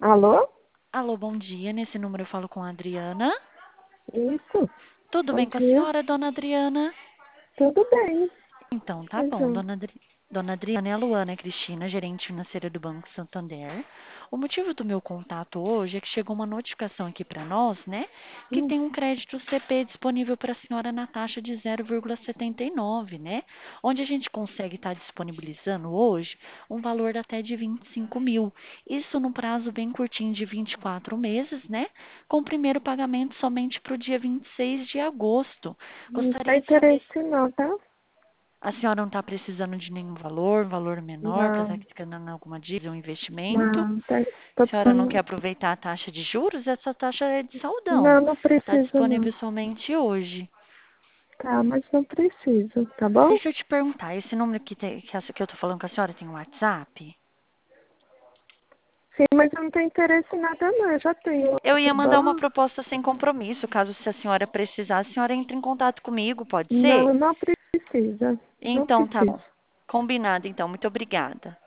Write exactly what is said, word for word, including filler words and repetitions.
Alô? Alô, bom dia. Nesse número eu falo com a Adriana. Isso. Tudo Bom bem com a dia. senhora, dona Adriana? Tudo bem. Então, tá Pois bom, não. dona, Adri... dona Adriana é a Luana Cristina, gerente financeira do Banco Santander. O motivo do meu contato hoje é que chegou uma notificação aqui para nós, né, que Hum, tem um crédito C P disponível para a senhora na taxa de zero vírgula setenta e nove, né, onde a gente consegue estar disponibilizando hoje um valor até de vinte e cinco mil. Isso num prazo bem curtinho de vinte e quatro meses, né, com o primeiro pagamento somente para o dia vinte e seis de agosto. Não tem Gostaria de saber. interesse não, tá? A senhora não está precisando de nenhum valor, valor menor, para estar Não, ficando alguma dívida, um investimento. não. Tá, tô, A senhora não quer aproveitar a taxa de juros? Essa taxa é de saldão. não, não Está preciso não. disponível somente hoje. Tá, mas não preciso, tá bom? Deixa eu te perguntar, esse número que, tem, que, essa- que eu estou falando com a senhora tem um WhatsApp? Sim, mas eu não tenho interesse em nada não. Eu já tenho Eu ia outro mandar uma banco. proposta sem compromisso. Caso se a senhora precisar, a senhora entre em contato comigo, pode ser? Não, não precisa. Não Então, tá bom. precisa. Combinado, então. Muito obrigada.